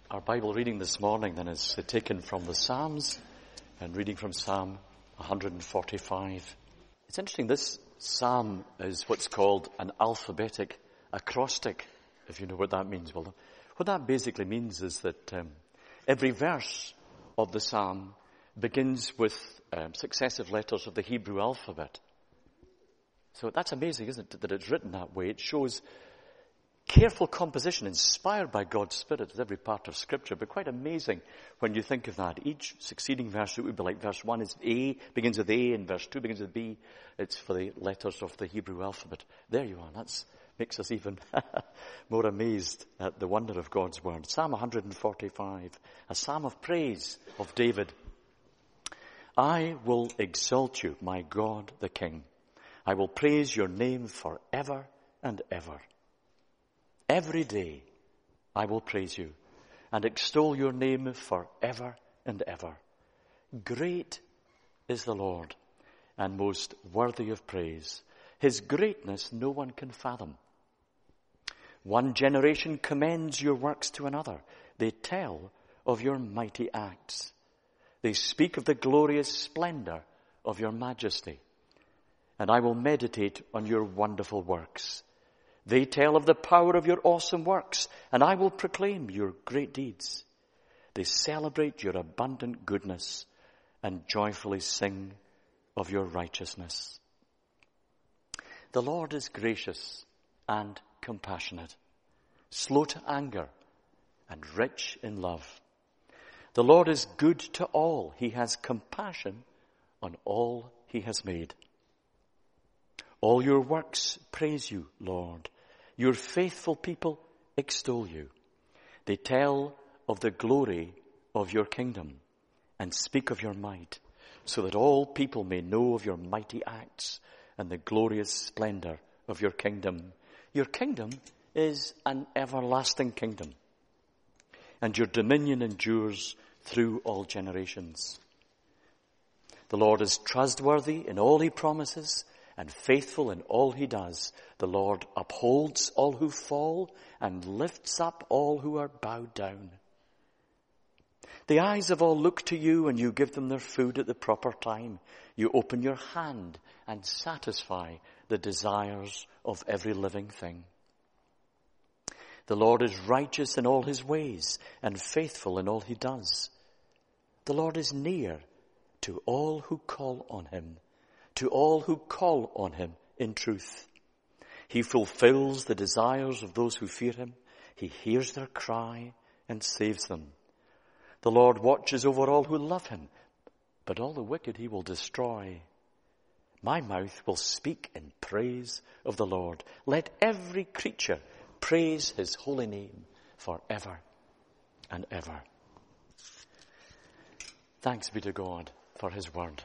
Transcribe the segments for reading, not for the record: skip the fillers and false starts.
Our Bible reading this morning then is taken from the Psalms and reading from Psalm 145. It's interesting, this psalm is what's called an alphabetic acrostic, if you know what that means. Well, what that basically means is that every verse of the psalm begins with successive letters of the Hebrew alphabet. So that's amazing, isn't it, that it's written that way. It shows careful composition inspired by God's Spirit with every part of Scripture, but quite amazing when you think of that. Each succeeding verse, it would be like verse 1 is A, begins with A, and verse 2 begins with B. It's for the letters of the Hebrew alphabet. There you are. That makes us even more amazed at the wonder of God's Word. Psalm 145, a psalm of praise of David. I will exalt you, my God the King. I will praise your name forever and ever. Every day I will praise you and extol your name forever and ever. Great is the Lord and most worthy of praise. His greatness no one can fathom. One generation commends your works to another. They tell of your mighty acts. They speak of the glorious splendor of your majesty. And I will meditate on your wonderful works. They tell of the power of your awesome works, and I will proclaim your great deeds. They celebrate your abundant goodness and joyfully sing of your righteousness. The Lord is gracious and compassionate, slow to anger and rich in love. The Lord is good to all. He has compassion on all he has made. All your works praise you, Lord. Your faithful people extol you. They tell of the glory of your kingdom and speak of your might, so that all people may know of your mighty acts and the glorious splendor of your kingdom. Your kingdom is an everlasting kingdom, and your dominion endures through all generations. The Lord is trustworthy in all he promises and faithful in all he does. The Lord upholds all who fall and lifts up all who are bowed down. The eyes of all look to you, and you give them their food at the proper time. You open your hand and satisfy the desires of every living thing. The Lord is righteous in all his ways and faithful in all he does. The Lord is near to all who call on him, to all who call on him in truth. He fulfills the desires of those who fear him. He hears their cry and saves them. The Lord watches over all who love him, but all the wicked he will destroy. My mouth will speak in praise of the Lord. Let every creature praise his holy name forever and ever. Thanks be to God for his word.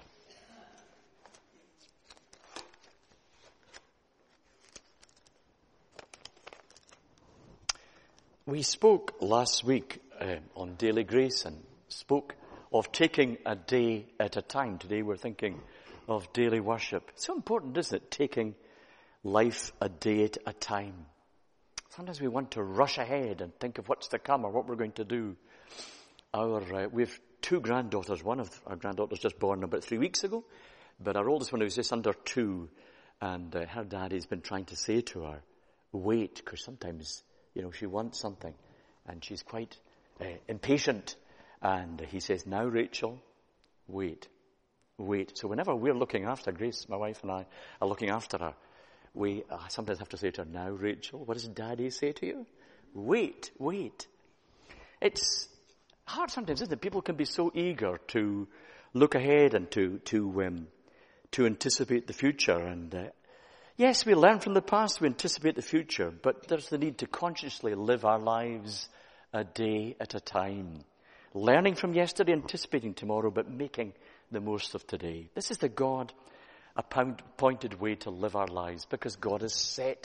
We spoke last week on Daily Grace and spoke of taking a day at a time. Today we're thinking of daily worship. It's so important, isn't it? Taking life a day at a time. Sometimes we want to rush ahead and think of what's to come or what we're going to do. We have two granddaughters. One of our granddaughters just born about 3 weeks ago, but our oldest one was just under 2, and her daddy's been trying to say to her, wait, because sometimes she wants something, and she's quite impatient. And he says, now, Rachel, wait. So whenever we're looking after Grace, my wife and I are looking after her, we sometimes have to say to her, now, Rachel, what does Daddy say to you? Wait. It's hard sometimes, isn't it? People can be so eager to look ahead and to anticipate the future. And yes, we learn from the past, we anticipate the future, but there's the need to consciously live our lives a day at a time. Learning from yesterday, anticipating tomorrow, but making the most of today. This is the God-appointed way to live our lives, because God has set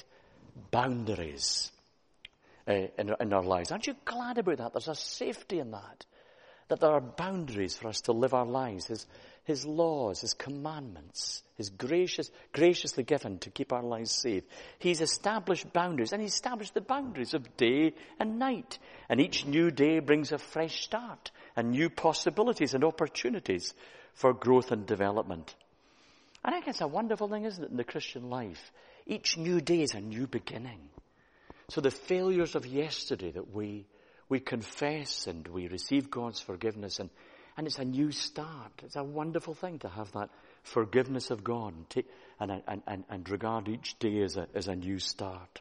boundaries in our lives. Aren't you glad about that? There's a safety in that. that there are boundaries for us to live our lives, his laws, his commandments, his graciously given to keep our lives safe. He's established boundaries, and he established the boundaries of day and night. And each new day brings a fresh start and new possibilities and opportunities for growth and development. And I think it's a wonderful thing, isn't it, in the Christian life? Each new day is a new beginning. So the failures of yesterday that we confess and we receive God's forgiveness, and it's a new start. It's a wonderful thing to have that forgiveness of God and regard each day as a new start.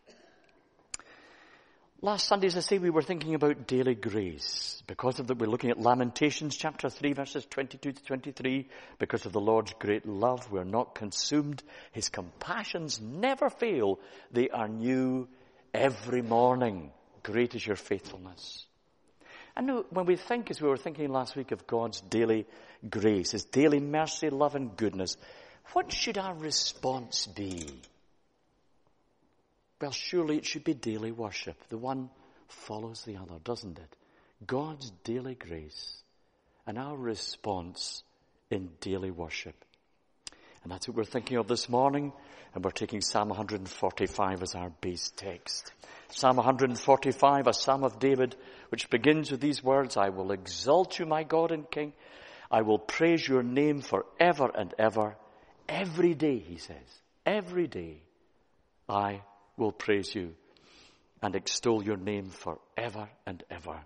Last Sunday, as I say, we were thinking about daily grace. Because of that, we're looking at Lamentations chapter 3, verses 22 to 23. Because of the Lord's great love, we're not consumed. His compassions never fail. They are new every morning. Great is your faithfulness. And when we think, as we were thinking last week, of God's daily grace, his daily mercy, love and goodness, what should our response be? Well, surely it should be daily worship. The one follows the other, doesn't it? God's daily grace and our response in daily worship. And that's what we're thinking of this morning. And we're taking Psalm 145 as our base text. Psalm 145, a psalm of David, which begins with these words, I will exalt you, my God and King. I will praise your name forever and ever. Every day, he says, every day I will praise you and extol your name forever and ever.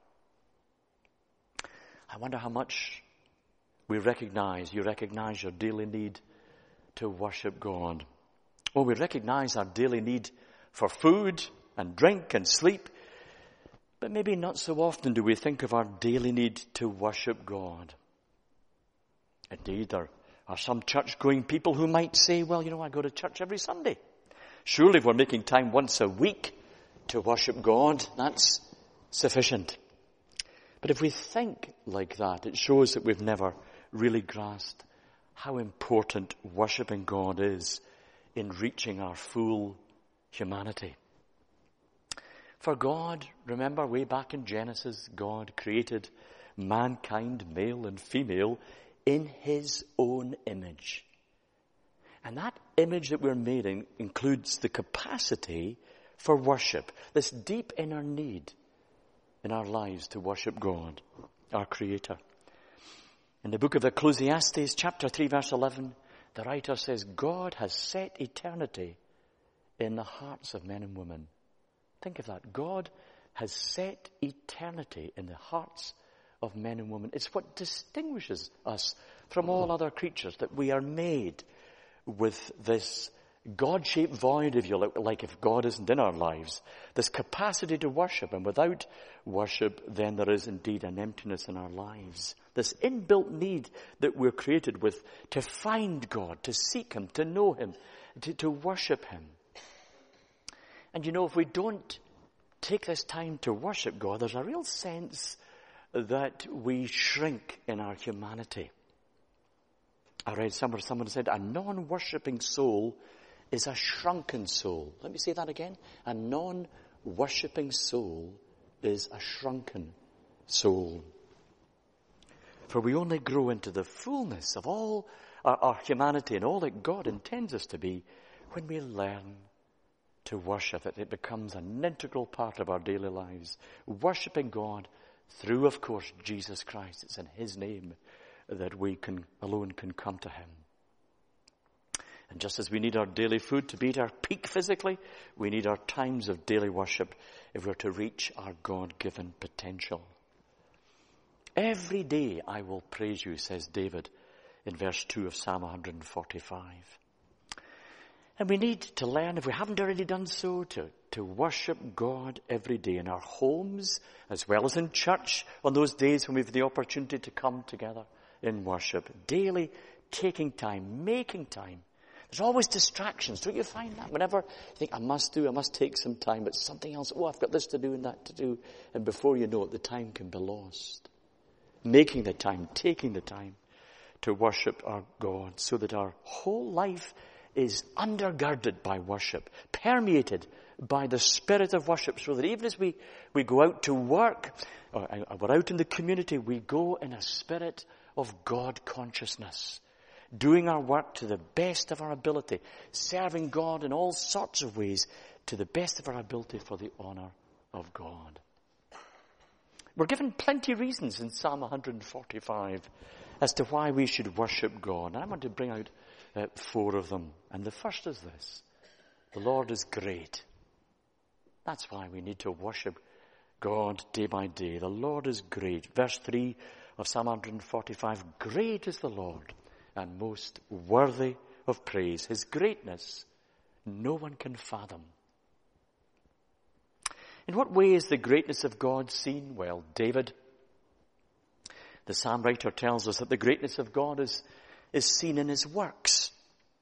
I wonder how much you recognize your daily need to worship God. Oh, we recognize our daily need for food and drink and sleep, but maybe not so often do we think of our daily need to worship God. Indeed, there are some church-going people who might say, well, I go to church every Sunday. Surely if we're making time once a week to worship God, that's sufficient. But if we think like that, it shows that we've never really grasped how important worshiping God is in reaching our full humanity. For God, remember way back in Genesis, God created mankind, male and female, in his own image. And that image that we're made in includes the capacity for worship, this deep inner need in our lives to worship God, our Creator. In the book of Ecclesiastes, chapter 3, verse 11, the writer says, God has set eternity in the hearts of men and women. Think of that. God has set eternity in the hearts of men and women. It's what distinguishes us from all other creatures, that we are made with this God-shaped void, if you like, if God isn't in our lives, this capacity to worship. And without worship, then there is indeed an emptiness in our lives. This inbuilt need that we're created with to find God, to seek him, to know him, to worship him. And if we don't take this time to worship God, there's a real sense that we shrink in our humanity. I read somewhere someone said, a non-worshipping soul is a shrunken soul. Let me say that again. A non-worshipping soul is a shrunken soul. For we only grow into the fullness of all our humanity and all that God intends us to be when we learn to worship it. It becomes an integral part of our daily lives. Worshipping God through, of course, Jesus Christ. It's in his name that we alone can come to him. And just as we need our daily food to be at our peak physically, we need our times of daily worship if we're to reach our God-given potential. Every day I will praise you, says David in verse 2 of Psalm 145. And we need to learn, if we haven't already done so, to worship God every day in our homes as well as in church on those days when we have the opportunity to come together in worship. Daily taking time, making time. There's always distractions. Don't you find that? Whenever you think, I must take some time, but something else, I've got this to do and that to do. And before you know it, the time can be lost. Making the time, taking the time to worship our God so that our whole life is undergirded by worship, permeated by the spirit of worship, so that even as we go out to work, or we're out in the community, we go in a spirit of God consciousness, doing our work to the best of our ability, serving God in all sorts of ways to the best of our ability for the honor of God. We're given plenty of reasons in Psalm 145 as to why we should worship God. And I want to bring out 4 of them. And the first is this: the Lord is great. That's why we need to worship God day by day. The Lord is great. Verse 3 of Psalm 145, great is the Lord and most worthy of praise. His greatness no one can fathom. In what way is the greatness of God seen? Well, David, the psalm writer, tells us that the greatness of God is seen in his works.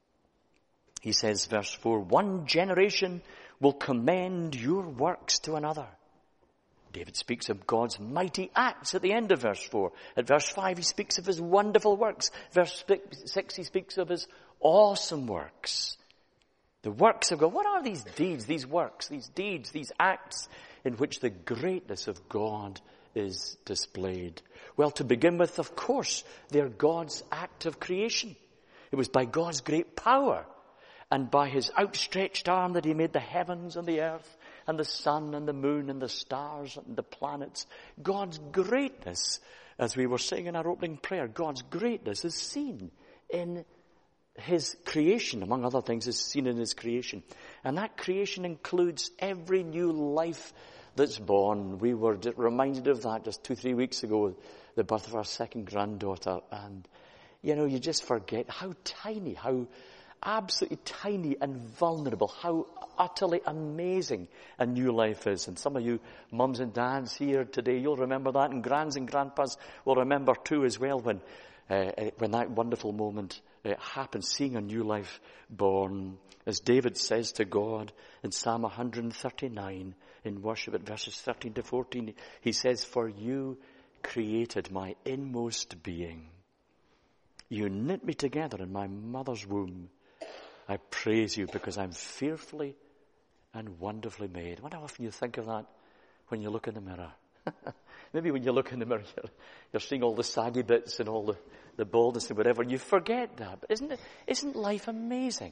He says, verse 4, one generation will commend your works to another. David speaks of God's mighty acts at the end of verse 4. At verse 5, he speaks of his wonderful works. Verse 6, he speaks of his awesome works. The works of God. What are these deeds, these works, these deeds, these acts in which the greatness of God is displayed? Well, to begin with, of course, they're God's act of creation. It was by God's great power and by his outstretched arm that he made the heavens and the earth and the sun and the moon and the stars and the planets. God's greatness, as we were saying in our opening prayer, God's greatness is seen in his creation, among other things, is seen in his creation. And that creation includes every new life that's born. We were reminded of that just 2-3 weeks ago, the birth of our second granddaughter. And, you just forget how tiny, how absolutely tiny and vulnerable, how utterly amazing a new life is. And some of you mums and dads here today, you'll remember that, and grands and grandpas will remember too as well when that wonderful moment happened, seeing a new life born. As David says to God in Psalm 139 in worship at verses 13 to 14, he says, for you created my inmost being. You knit me together in my mother's womb. I praise you because I'm fearfully and wonderfully made. I wonder how often you think of that when you look in the mirror. Maybe when you look in the mirror, you're seeing all the saggy bits and all the baldness and whatever, and you forget that. But isn't life amazing?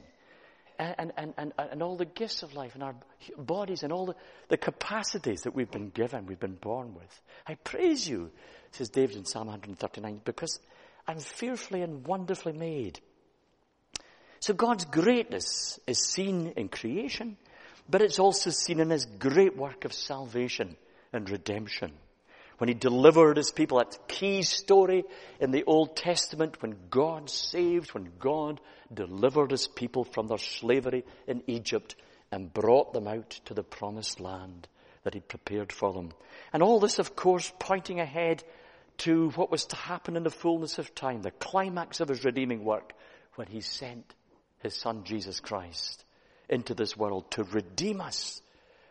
And all the gifts of life and our bodies and all the capacities that we've been given, we've been born with. I praise you, says David in Psalm 139, because I'm fearfully and wonderfully made. So God's greatness is seen in creation, but it's also seen in his great work of salvation and redemption. When he delivered his people, that key story in the Old Testament, when God saved, when God delivered his people from their slavery in Egypt and brought them out to the promised land that he prepared for them. And all this, of course, pointing ahead to what was to happen in the fullness of time, the climax of his redeeming work, when he sent his son Jesus Christ into this world to redeem us,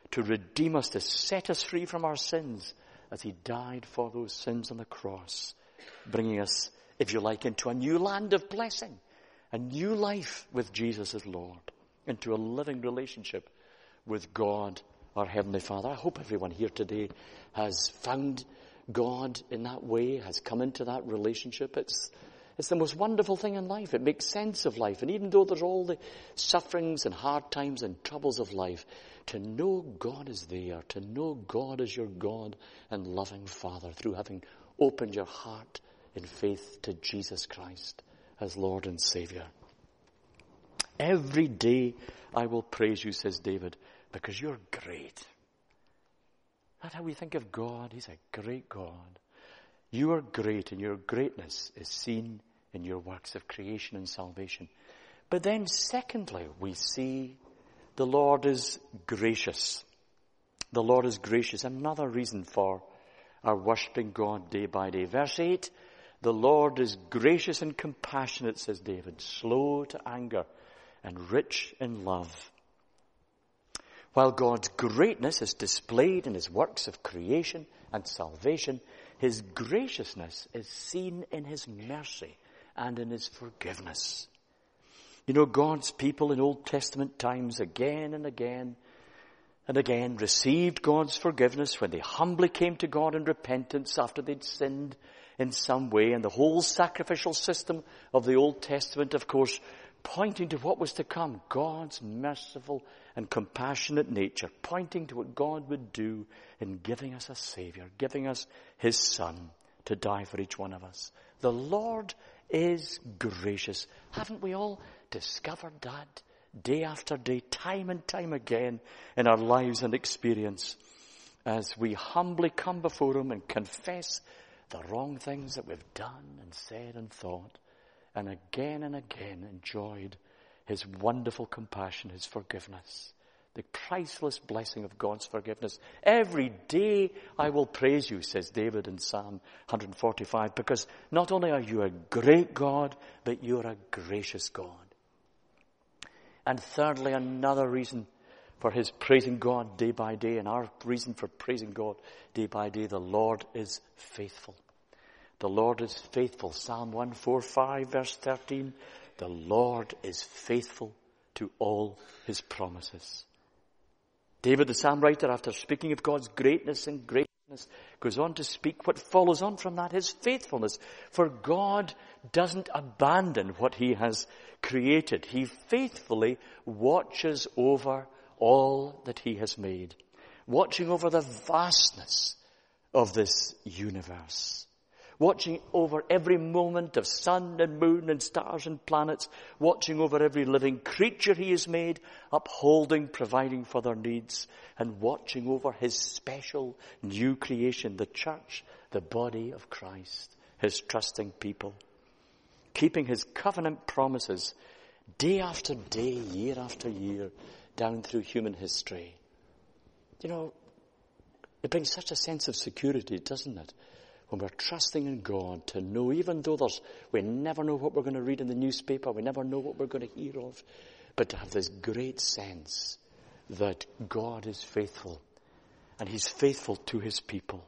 to set us free from our sins as he died for those sins on the cross, bringing us, if you like, into a new land of blessing, a new life with Jesus as Lord, into a living relationship with God, our Heavenly Father. I hope everyone here today has found God in that way, has come into that relationship. It's the most wonderful thing in life. It makes sense of life. And even though there's all the sufferings and hard times and troubles of life, to know God is there, to know God is your God and loving Father through having opened your heart in faith to Jesus Christ as Lord and Savior. Every day I will praise you, says David, because you're great. That's how we think of God. He's a great God. You are great, and your greatness is seen in your works of creation and salvation. But then secondly, we see the Lord is gracious. The Lord is gracious. Another reason for our worshipping God day by day. Verse 8, the Lord is gracious and compassionate, says David, slow to anger and rich in love. While God's greatness is displayed in his works of creation and salvation, his graciousness is seen in his mercy and in his forgiveness. You know, God's people in Old Testament times, again and again, and again received God's forgiveness when they humbly came to God in repentance after they'd sinned in some way. And the whole sacrificial system of the Old Testament, of course, pointing to what was to come, God's merciful and compassionate nature, pointing to what God would do in giving us a Savior, giving us His Son to die for each one of us. The Lord is gracious. Haven't we all discovered that day after day, time and time again in our lives and experience, as we humbly come before Him and confess the wrong things that we've done and said and thought, and again enjoyed His wonderful compassion, His forgiveness, the priceless blessing of God's forgiveness. Every day I will praise you, says David in Psalm 145, because not only are you a great God, but you're a gracious God. And thirdly, another reason for his praising God day by day, and our reason for praising God day by day, the Lord is faithful. The Lord is faithful. Psalm 145 verse 13, the Lord is faithful to all His promises. David, the psalm writer, after speaking of God's greatness and graciousness, goes on to speak what follows on from that, His faithfulness. For God doesn't abandon what He has created. He faithfully watches over all that He has made, watching over the vastness of this universe, watching over every moment of sun and moon and stars and planets, watching over every living creature He has made, upholding, providing for their needs, and watching over His special new creation, the church, the body of Christ, His trusting people, keeping His covenant promises day after day, year after year, down through human history. You know, it brings such a sense of security, doesn't it? When we're trusting in God to know, even though we never know what we're going to read in the newspaper, we never know what we're going to hear of, but to have this great sense that God is faithful, and He's faithful to His people.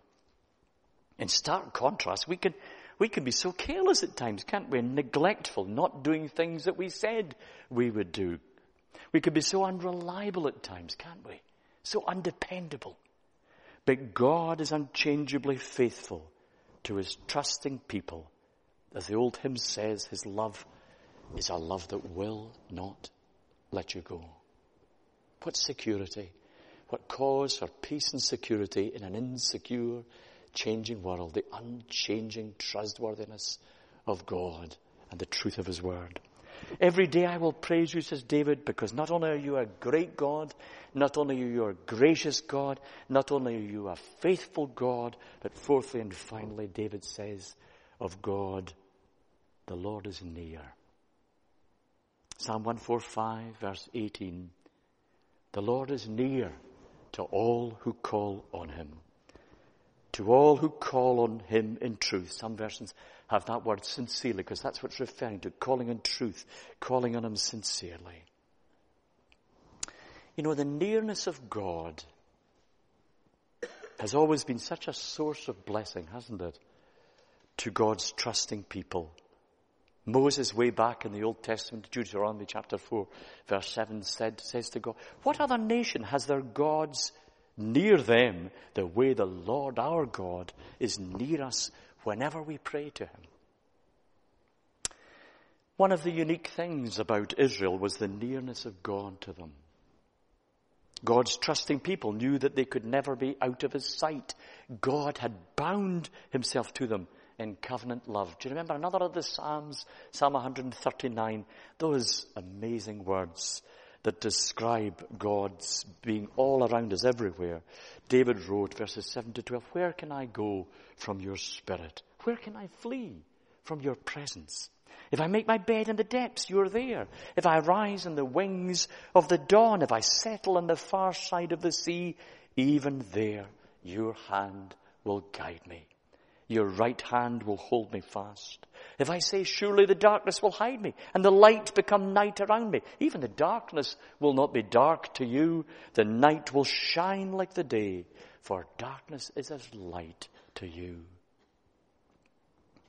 In stark contrast, we can be so careless at times, can't we? Neglectful, not doing things that we said we would do. We can be so unreliable at times, can't we? So undependable. But God is unchangeably faithful to His trusting people. As the old hymn says, His love is a love that will not let you go. What security, what cause for peace and security in an insecure, changing world, the unchanging trustworthiness of God and the truth of His word. Every day I will praise you, says David, because not only are you a great God, not only are you a gracious God, not only are you a faithful God, but fourthly and finally, David says of God, the Lord is near. Psalm 145 verse 18, the Lord is near to all who call on Him. To all who call on Him in truth. Some versions have that word sincerely, because that's what it's referring to, calling in truth, calling on Him sincerely. You know, the nearness of God has always been such a source of blessing, hasn't it, to God's trusting people. Moses, way back in the Old Testament, Deuteronomy chapter 4, verse 7, says to God, what other nation has their gods near them the way the Lord our God is near us whenever we pray to Him? One of the unique things about Israel was the nearness of God to them. God's trusting people knew that they could never be out of His sight. God had bound Himself to them in covenant love. Do you remember another of the Psalms, Psalm 139, those amazing words that describe God's being all around us everywhere? David wrote, verses 7 to 12, where can I go from your spirit? Where can I flee from your presence? If I make my bed in the depths, you are there. If I rise in the wings of the dawn, if I settle on the far side of the sea, even there your hand will guide me. Your right hand will hold me fast. If I say, surely the darkness will hide me, and the light become night around me, even the darkness will not be dark to you. The night will shine like the day, for darkness is as light to you.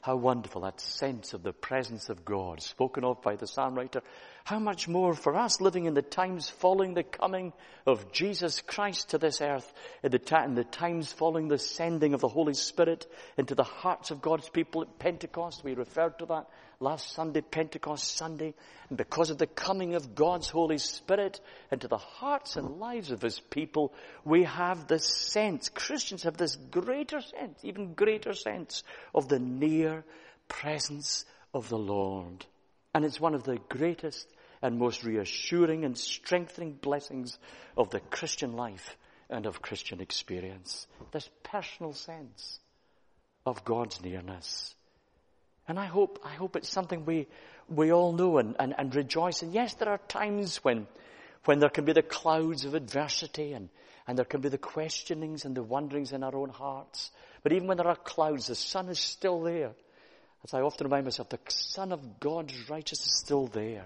How wonderful, that sense of the presence of God spoken of by the psalm writer. How much more for us living in the times following the coming of Jesus Christ to this earth, in the times following the sending of the Holy Spirit into the hearts of God's people at Pentecost. We referred to that last Sunday, Pentecost Sunday. And because of the coming of God's Holy Spirit into the hearts and lives of His people, we have this sense, Christians have this greater sense, even greater sense of the near presence of the Lord. And it's one of the greatest and most reassuring and strengthening blessings of the Christian life and of Christian experience. This personal sense of God's nearness. And I hope it's something we all know and rejoice in. Yes, there are times when there can be the clouds of adversity and there can be the questionings and the wonderings in our own hearts. But even when there are clouds, the sun is still there. As I often remind myself, the Son of God's righteousness is still there.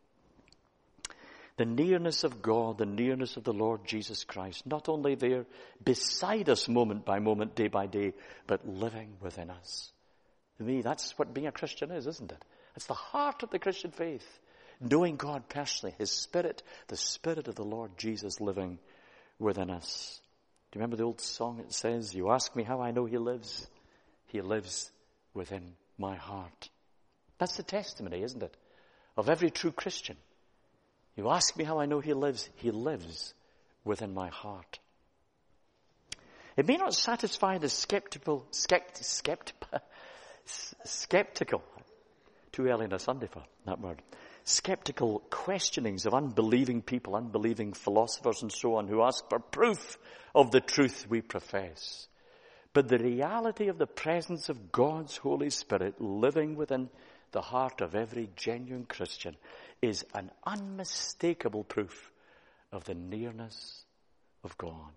The nearness of God, the nearness of the Lord Jesus Christ, not only there beside us moment by moment, day by day, but living within us. To me, that's what being a Christian is, isn't it? It's the heart of the Christian faith. Knowing God personally, His Spirit, the Spirit of the Lord Jesus living within us. Do you remember the old song? It says, "You ask me how I know He lives. He lives within my heart." That's the testimony, isn't it? Of every true Christian. You ask me how I know He lives within my heart. It may not satisfy the skeptical, too early on a Sunday for that word, skeptical questionings of unbelieving people, unbelieving philosophers and so on, who ask for proof of the truth we profess. But the reality of the presence of God's Holy Spirit living within the heart of every genuine Christian is an unmistakable proof of the nearness of God.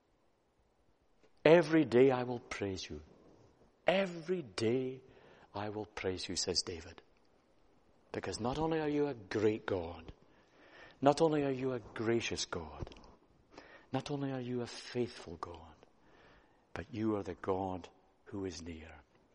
Every day I will praise you. Every day I will praise you, says David. Because not only are you a great God, not only are you a gracious God, not only are you a faithful God, but you are the God who is near.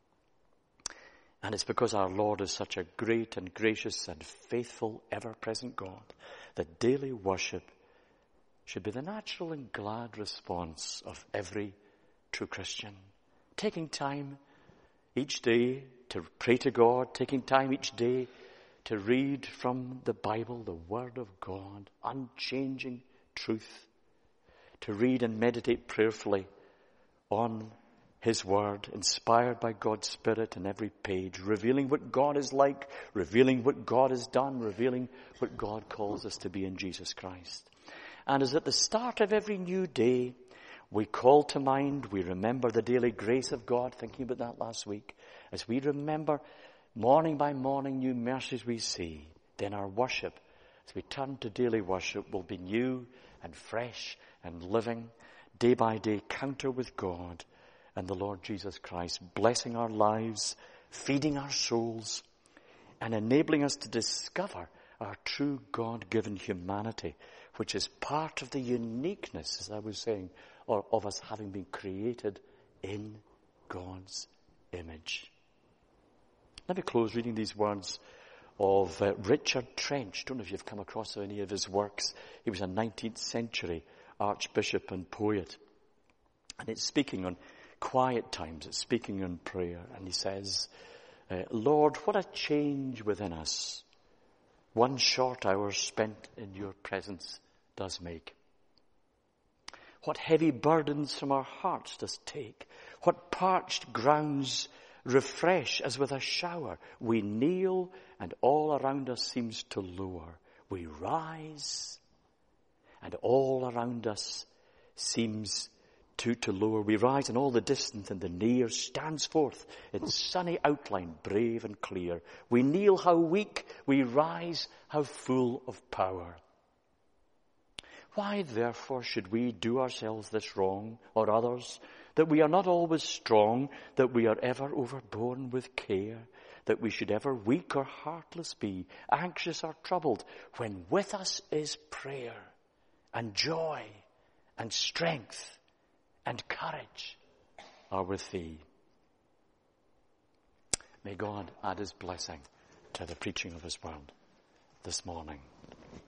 And it's because our Lord is such a great and gracious and faithful, ever-present God that daily worship should be the natural and glad response of every true Christian. Taking time each day to pray to God, taking time each day to read from the Bible, the Word of God, unchanging truth, to read and meditate prayerfully on His Word, inspired by God's Spirit in every page, revealing what God is like, revealing what God has done, revealing what God calls us to be in Jesus Christ. And as at the start of every new day, we call to mind, we remember the daily grace of God, thinking about that last week, as we remember morning by morning new mercies we see, then our worship, as we turn to daily worship, will be new and fresh and living, day by day, counter with God and the Lord Jesus Christ, blessing our lives, feeding our souls, and enabling us to discover our true God-given humanity, which is part of the uniqueness, as I was saying, of us having been created in God's image. Let me close reading these words of Richard Trench. I don't know if you've come across any of his works. He was a 19th century archbishop and poet. And it's speaking on quiet times. It's speaking on prayer. And he says, Lord, what a change within us one short hour spent in your presence does make. What heavy burdens from our hearts does take. What parched grounds refresh as with a shower. We kneel and all around us seems to lower. We rise and all around us seems to lower. We rise and all the distant and the near stands forth in sunny outline, brave and clear. We kneel how weak, we rise how full of power. Why, therefore, should we do ourselves this wrong, or others, that we are not always strong, that we are ever overborne with care, that we should ever weak or heartless be, anxious or troubled, when with us is prayer, and joy, and strength, and courage are with thee. May God add his blessing to the preaching of his word this morning.